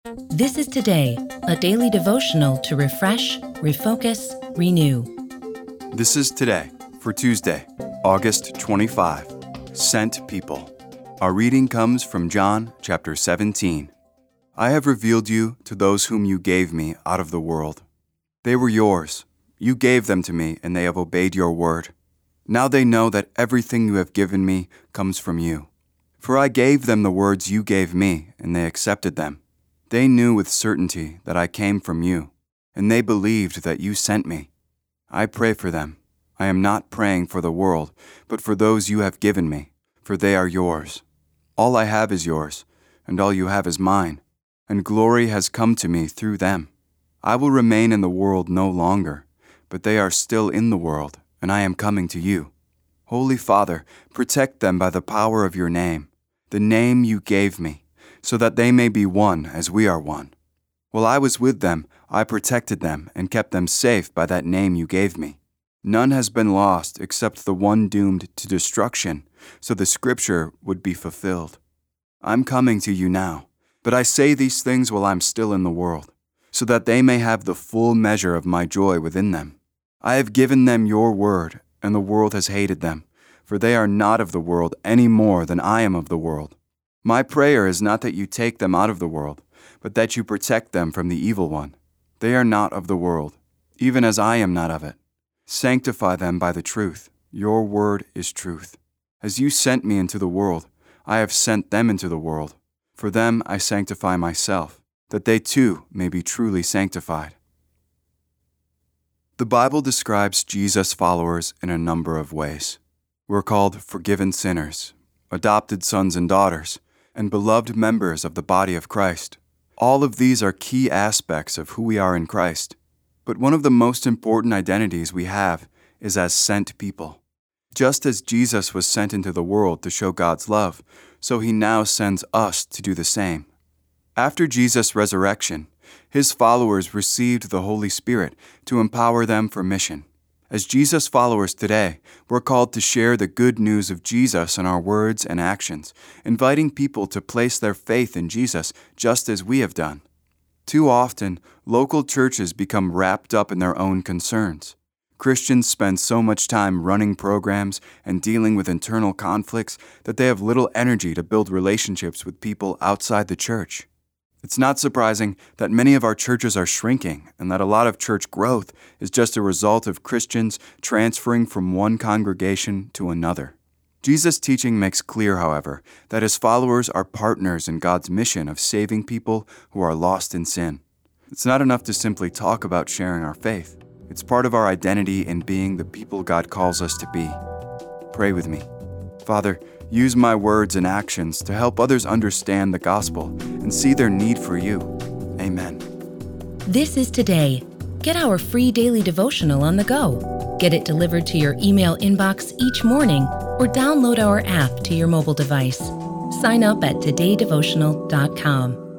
This is Today, a daily devotional to refresh, refocus, renew. This is Today for Tuesday, August 25. Sent People. Our reading comes from John chapter 17. I have revealed you to those whom you gave me out of the world. They were yours. You gave them to me, and they have obeyed your word. Now they know that everything you have given me comes from you. For I gave them the words you gave me, and they accepted them. They knew with certainty that I came from you, and they believed that you sent me. I pray for them. I am not praying for the world, but for those you have given me, for they are yours. All I have is yours, and all you have is mine, and glory has come to me through them. I will remain in the world no longer, but they are still in the world, and I am coming to you. Holy Father, protect them by the power of your name, the name you gave me, so that they may be one as we are one. While I was with them, I protected them and kept them safe by that name you gave me. None has been lost except the one doomed to destruction, so the scripture would be fulfilled. I'm coming to you now, but I say these things while I'm still in the world, so that they may have the full measure of my joy within them. I have given them your word, and the world has hated them, for they are not of the world any more than I am of the world. My prayer is not that you take them out of the world, but that you protect them from the evil one. They are not of the world, even as I am not of it. Sanctify them by the truth. Your word is truth. As you sent me into the world, I have sent them into the world. For them I sanctify myself, that they too may be truly sanctified. The Bible describes Jesus' followers in a number of ways. We're called forgiven sinners, adopted sons and daughters, and beloved members of the body of Christ. All of these are key aspects of who we are in Christ. But one of the most important identities we have is as sent people. Just as Jesus was sent into the world to show God's love, so he now sends us to do the same. After Jesus' resurrection, his followers received the Holy Spirit to empower them for mission. As Jesus' followers today, we're called to share the good news of Jesus in our words and actions, inviting people to place their faith in Jesus just as we have done. Too often, local churches become wrapped up in their own concerns. Christians spend so much time running programs and dealing with internal conflicts that they have little energy to build relationships with people outside the church. It's not surprising that many of our churches are shrinking and that a lot of church growth is just a result of Christians transferring from one congregation to another. Jesus' teaching makes clear, however, that his followers are partners in God's mission of saving people who are lost in sin. It's not enough to simply talk about sharing our faith. It's part of our identity in being the people God calls us to be. Pray with me. Father, use my words and actions to help others understand the gospel and see their need for you. Amen. This is Today. Get our free daily devotional on the go. Get it delivered to your email inbox each morning or download our app to your mobile device. Sign up at todaydevotional.com.